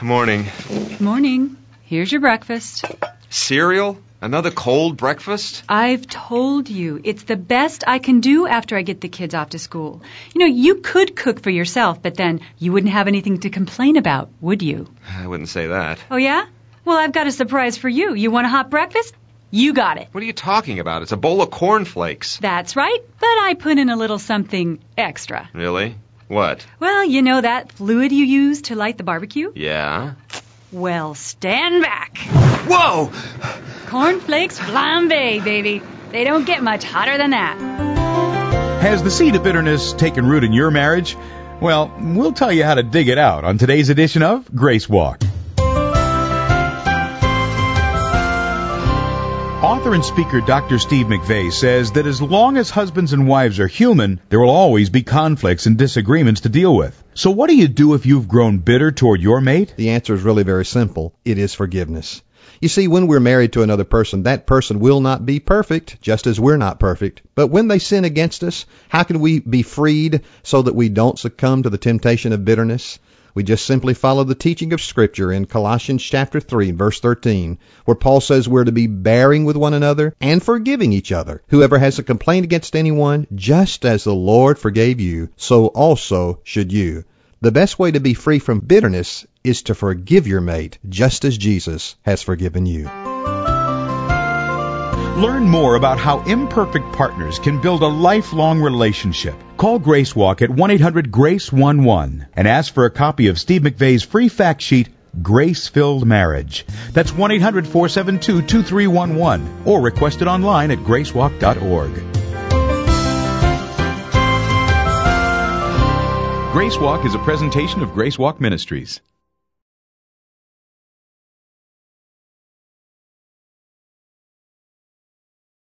Morning. Morning. Here's your breakfast. Cereal? Another cold breakfast? I've told you, it's the best I can do after I get the kids off to school. You could cook for yourself, but then you wouldn't have anything to complain about, would you? I wouldn't say that. Oh, yeah? Well, I've got a surprise for you. You want a hot breakfast? You got it. What are you talking about? It's a bowl of cornflakes. That's right, but I put in a little something extra. Really? What? Well, that fluid you use to light the barbecue? Yeah? Well, stand back. Whoa! Cornflakes flambe, baby. They don't get much hotter than that. Has the seed of bitterness taken root in your marriage? Well, we'll tell you how to dig it out on today's edition of Grace Walk. Author and speaker Dr. Steve McVey says that as long as husbands and wives are human, there will always be conflicts and disagreements to deal with. So what do you do if you've grown bitter toward your mate? The answer is really very simple. It is forgiveness. You see, when we're married to another person, that person will not be perfect, just as we're not perfect. But when they sin against us, how can we be freed so that we don't succumb to the temptation of bitterness? We just simply follow the teaching of Scripture in Colossians chapter 3, verse 13, where Paul says we're to be bearing with one another and forgiving each other. Whoever has a complaint against anyone, just as the Lord forgave you, so also should you. The best way to be free from bitterness is to forgive your mate, just as Jesus has forgiven you. Learn more about how imperfect partners can build a lifelong relationship. Call Grace Walk at 1-800-GRACE-11 and ask for a copy of Steve McVey's free fact sheet, Grace-Filled Marriage. That's 1-800-472-2311 or request it online at gracewalk.org. Grace Walk is a presentation of Grace Walk Ministries.